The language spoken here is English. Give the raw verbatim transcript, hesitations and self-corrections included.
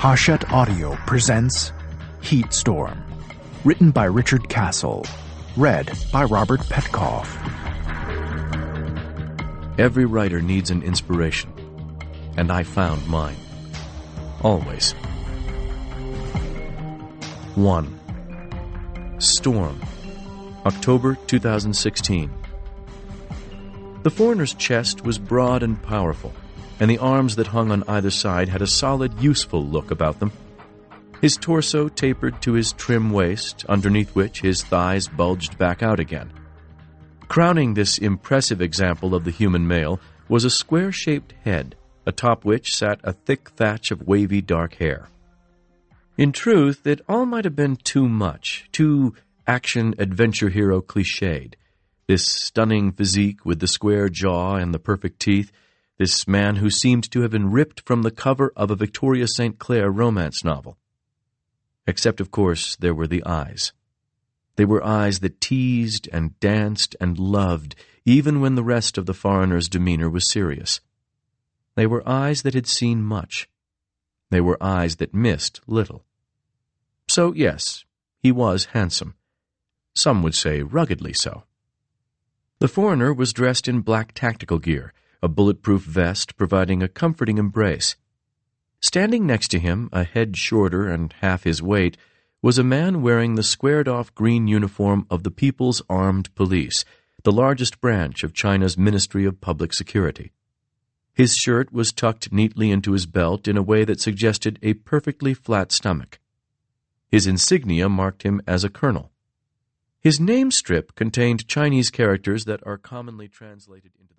Hachette Audio presents Heat Storm, written by Richard Castle, read by Robert Petkoff. Every writer needs an inspiration, and I found mine. Always. one. Storm, October two thousand sixteen. The foreigner's chest was broad and powerful, and the arms that hung on either side had a solid, useful look about them. His torso tapered to his trim waist, underneath which his thighs bulged back out again. Crowning this impressive example of the human male was a square-shaped head, atop which sat a thick thatch of wavy dark hair. In truth, it all might have been too much, too action-adventure hero cliched. This stunning physique with the square jaw and the perfect teeth, this man who seemed to have been ripped from the cover of a Victoria Saint Clair romance novel. Except, of course, there were the eyes. They were eyes that teased and danced and loved, even when the rest of the foreigner's demeanor was serious. They were eyes that had seen much. They were eyes that missed little. So, yes, he was handsome. Some would say ruggedly so. The foreigner was dressed in black tactical gear, a bulletproof vest providing a comforting embrace. Standing next to him, a head shorter and half his weight, was a man wearing the squared-off green uniform of the People's Armed Police, the largest branch of China's Ministry of Public Security. His shirt was tucked neatly into his belt in a way that suggested a perfectly flat stomach. His insignia marked him as a colonel. His name strip contained Chinese characters that are commonly translated into the